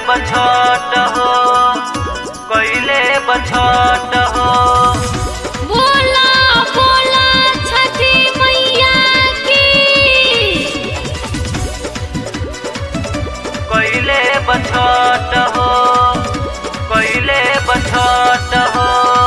बछट हो, कइले बछट हो। बोला बोला छठी मैया की। कइले बछट हो, कइले बछट हो।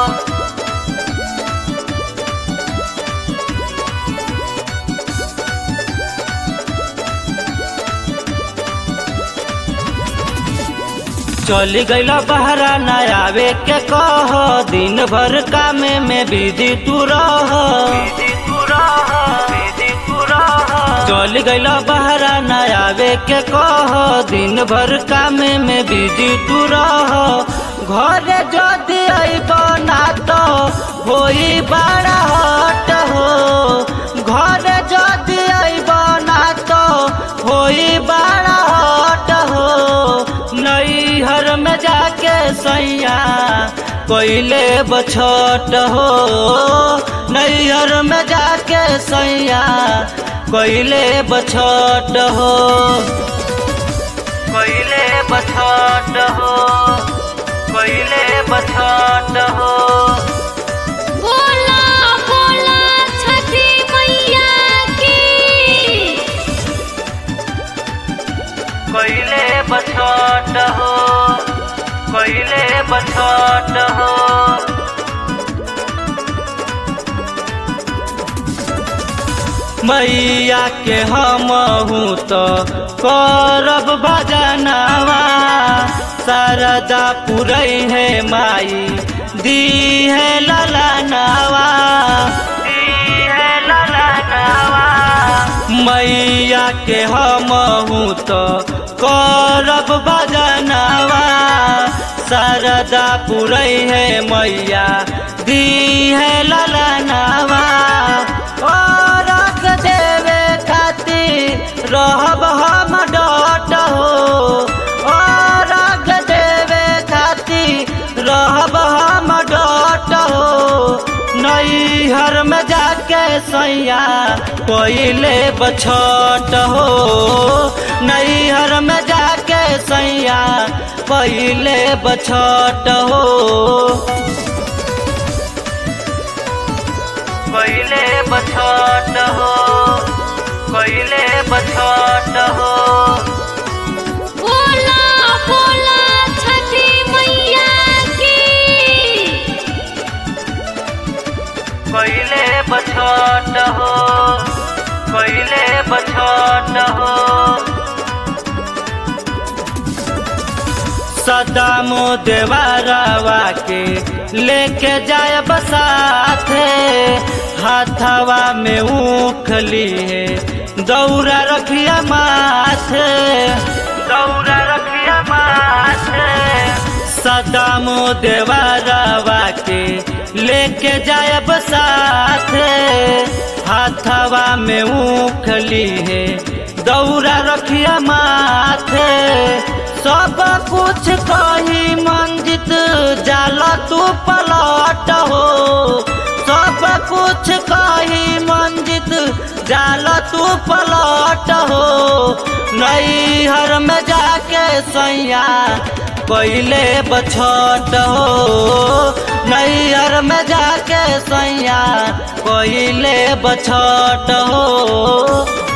चली गईला बहरा न आवे के कह, दिन भर काम में बिजी तू रह। चली गईला बहरा न आवे के कह, दिन भर काम में बिजी तू रह। घर जदि अइबो ना तो होई बड़ा हट हो, घर जदि अइबो ना तो होई बड़ा हट हो। नैहर में जाके सैया कइले बछट हो, नैहर में जाके सैया कइले बछट हो, कइले बछट हो, कइले बछट हो। बोला बोला छठी मैया की। कइले बछट हो, कइले बछट हो। मैया के हमहू तो करब भजनवा, शारदा पुरई है माई दी है ललनवा, दी है ललनवा। मैया के हमहू तो करब भजनवा, शारदा पुरई है मैया दी है ललनवा। और देवे खातिर रहब हम डट हो, और देवे खातिर रहब हम डट हो। नैहर में जाके सैया कइले बछट हो, नैहर में जाके सैया कइले बछट हो, कइले बछट हो, कइले बछट हो। बोला बोला छठी मैया की। कइले बछट हो, कइले बछट हो। सदामो देवरवा के लेके जाए बसाथे, हाथवा में ऊख लिए दौरा रखिया माथे, दौरा रखिया माथे। सदामो देवरवा के लेके जाए बसाथे, हाथवा में ऊख लिए दौरा रखिया माथे। सब कुछ कही मंजित जाला तू पलट हो, सब कुछ कही मंजित जाला तू पलट हो। नैहर में जाके सैया कइले बछट हो, नैहर में जाके सैया कइले बछट हो।